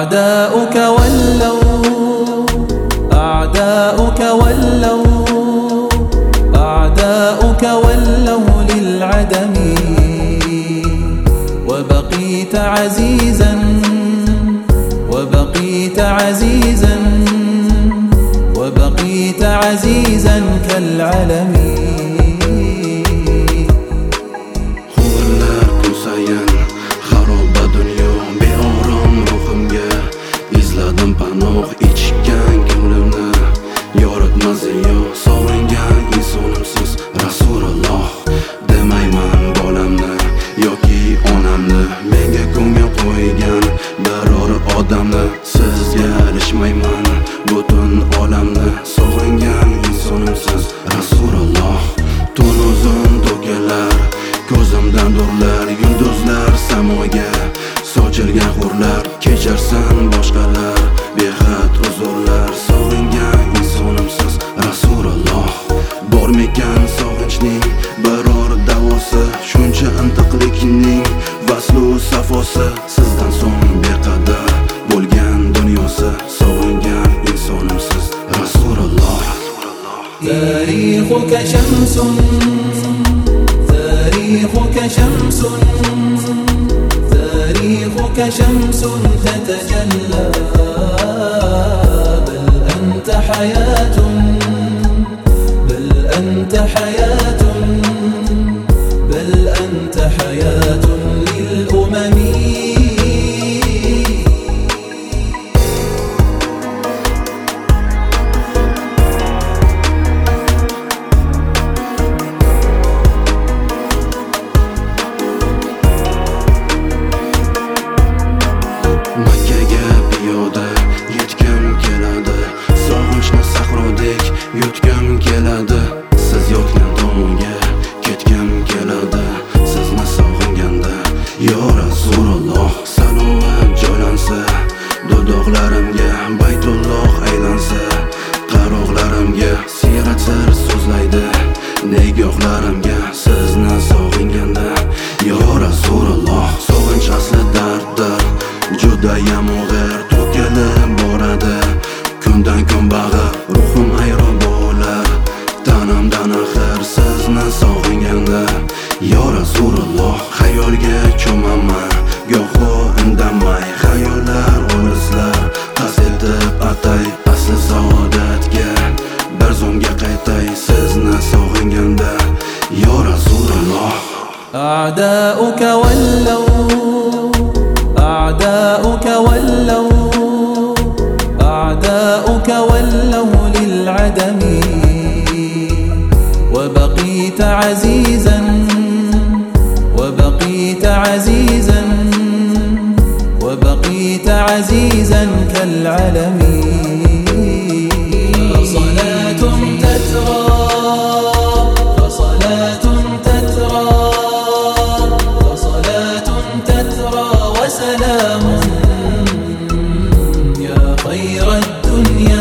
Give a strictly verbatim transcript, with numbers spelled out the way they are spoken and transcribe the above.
أعداؤك ولوا أعداؤك ولوا أعداؤك ولوا للعدم، وبقيت عزيزا وبقيت عزيزا وبقيت عزيزا كالعلم. Hurlar kun sayin xaroba dunyo, beorom ruhimga izladim panoh, ichgan ko'nglimni yoritma ziyo. Sog'ingan insonimsiz Rasululloh, demayman bolamni yoki onamni, menga ko'ngil qo'ygan biror odamni. Sizga erishmayman butun olamni, sog'ingan insonimsiz Rasululloh. Tun uzun to'galar ko'zimdan nurlar, yulduzlar samoga sochilgan hurlar. Kecharsan boshqalar behad huzurlar, sog'ingan insonimsiz Rasululloh. Bormikan sog'inchning biror davosi, shuncha intiqlikning vaslu safosi. Sizdan so'ng beqadar bo'lgan dunyosi, sog'ingan insonimsiz Rasululloh. تاريخك شمس تاريخك شمس تاريخك شمس تتجلى، بل أنت حياة بل أنت حياة بل أنت حياة للأمم. Makkaga piyoda yetgim keladi, sog'inchni sahrodek yutgim keladi. Siz yotgan tomonga ketgim keladi, sizni sog'inganda yo Rasululloh. Salovat joylansa dudoqlarimga, Baytulloh aylansa qaroqlarimga, siyrat sir so'zlaydi nigohlarimga. Sizni sog'inganda yo Rasululloh. Sog'inch asli darddir, judayam og'ir, to'kilib boradi kundan kun bag'ir. Ruhim hayron bo'lar tanamdan axir, sizni sog'inganda yo Rasululloh. Xayolga cho'maman goho indamay, xayollar olislar qasd etib atay. Asli saodatga bir zumga qaytay, sizni sog'inganda yo Rasululloh. أعداؤك ولوا أعداؤك ولوا أعداؤك ولوا للعدم، وبقيت عزيزا وبقيت عزيزا وبقيت عزيزا كالعلم. فصلاة تترى فصلاة تترى فصلاة تترى وسلام يا خير الدنيا